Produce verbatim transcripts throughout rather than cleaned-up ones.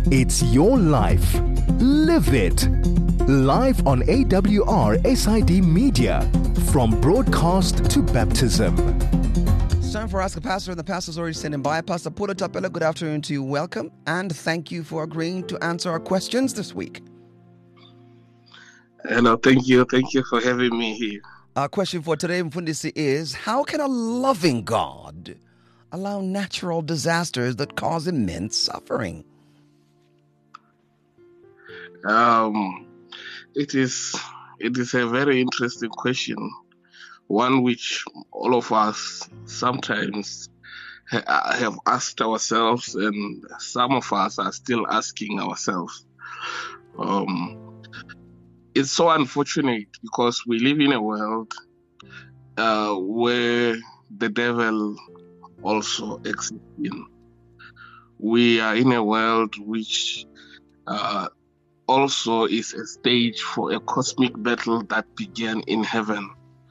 It's your life. Live it. Live on A W R S I D Media. From broadcast to baptism. It's time for Ask a Pastor, and the pastor's already standing by. Pastor Pula Tapela, good afternoon to you. Welcome, and thank you for agreeing to answer our questions this week. Hello, thank you. Thank you for having me here. Our question for today, Mfundisi, is how can a loving God allow natural disasters that cause immense suffering? Um, it is it is a very interesting question, one which all of us sometimes ha- have asked ourselves, and some of us are still asking ourselves. Um, it's so unfortunate because we live in a world uh, where the devil also exists in. We are in a world which uh, also is a stage for a cosmic battle that began in heaven.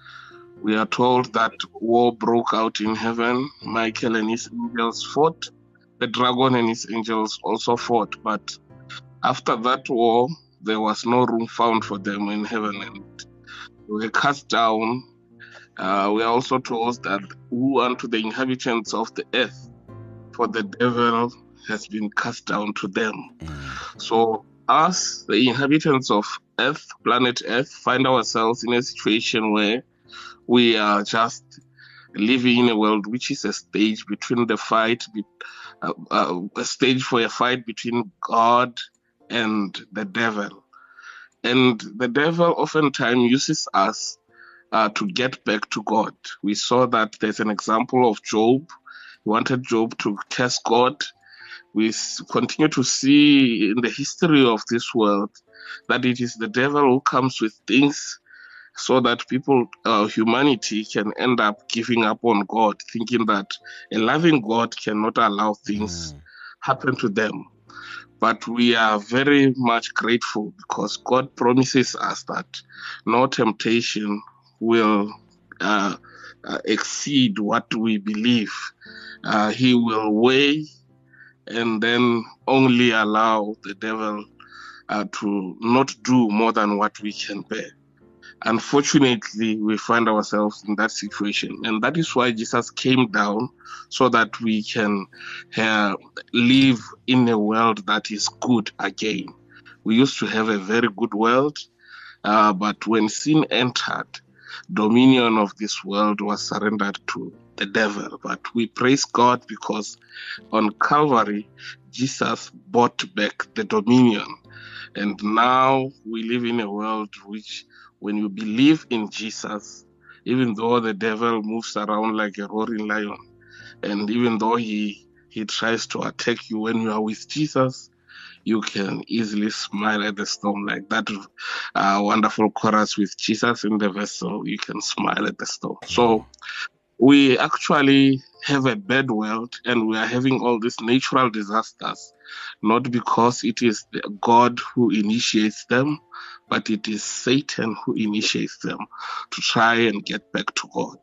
We are told that war broke out in heaven. Michael and his angels fought. The dragon and his angels also fought. But after that war, there was no room found for them in heaven, and they were cast down. Uh, we are also told that woe unto the inhabitants of the earth, for the devil has been cast down to them. Mm. So us, the inhabitants of Earth, planet Earth, find ourselves in a situation where we are just living in a world which is a stage between the fight, uh, uh, a stage for a fight between God and the devil. And the devil oftentimes uses us uh, to get back to God. We saw that there's an example of Job. He wanted Job to curse God. We continue to see in the history of this world that it is the devil who comes with things so that people, uh, humanity can end up giving up on God, thinking that a loving God cannot allow things mm. happen to them. But we are very much grateful because God promises us that no temptation will uh, uh, exceed what we believe. Uh, he will weigh and then only allow the devil uh, to not do more than what we can bear. Unfortunately, we find ourselves in that situation, and that is why Jesus came down so that we can uh, live in a world that is good again. We used to have a very good world, uh, but when sin entered, dominion of this world was surrendered to the devil. But we praise God because on Calvary, Jesus bought back the dominion. And now we live in a world which, when you believe in Jesus, even though the devil moves around like a roaring lion, and even though he, he tries to attack you, when you are with Jesus, you can easily smile at the storm, like that uh, wonderful chorus with Jesus in the vessel. You can smile at the storm. So we actually have a bad world, and we are having all these natural disasters, not because it is God who initiates them, but it is Satan who initiates them to try and get back to God.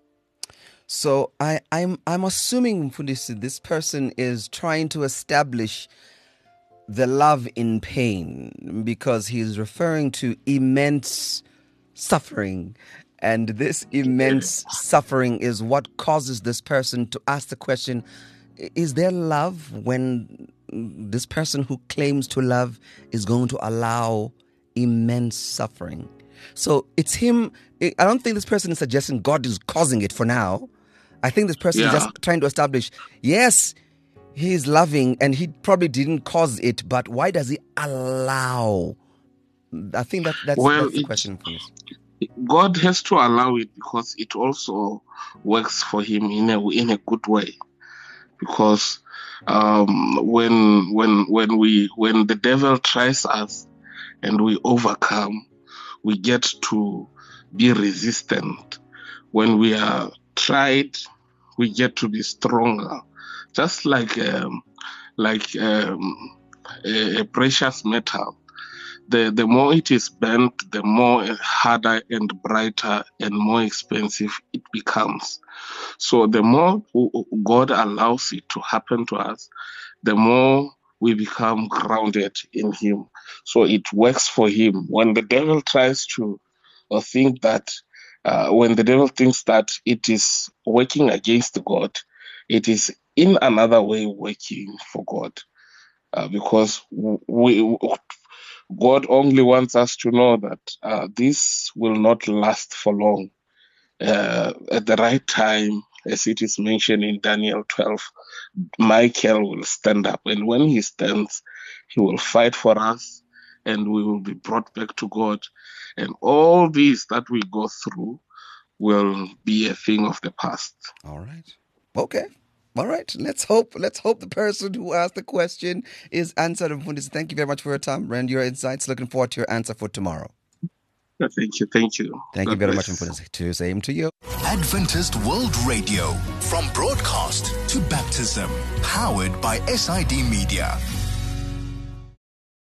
So I, I'm I'm assuming, Mfundisi, this person is trying to establish the love in pain because he's referring to immense suffering. And this immense suffering is what causes this person to ask the question, is there love when this person who claims to love is going to allow immense suffering? So it's him. I don't think this person is suggesting God is causing it for now. I think this person yeah. is just trying to establish, yes, he is loving and he probably didn't cause it, but why does he allow? I think that, that's, well, that's the it, question for us. God has to allow it because it also works for him in a in a good way. Because um, when when when we when the devil tries us and we overcome, we get to be resistant. When we are tried, we get to be stronger. Just like um, like um, a, a precious metal. The, the more it is bent, the more harder and brighter and more expensive it becomes. So the more God allows it to happen to us, the more we become grounded in him. So it works for him. When the devil tries to or think that, uh, when the devil thinks that it is working against God, it is in another way working for God. Uh, because we, God only wants us to know that uh, this will not last for long. Uh, at the right time, as it is mentioned in Daniel twelve, Michael will stand up. And when he stands, he will fight for us and we will be brought back to God. And all these that we go through will be a thing of the past. All right. Okay. All right. Let's hope. Let's hope the person who asked the question is answered. Thank you very much for your time and your insights. Looking forward to your answer for tomorrow. Thank you. Thank you. Thank God you very bless. much, Mfundisi. To same to you. Adventist World Radio, from broadcast to baptism, powered by S I D Media.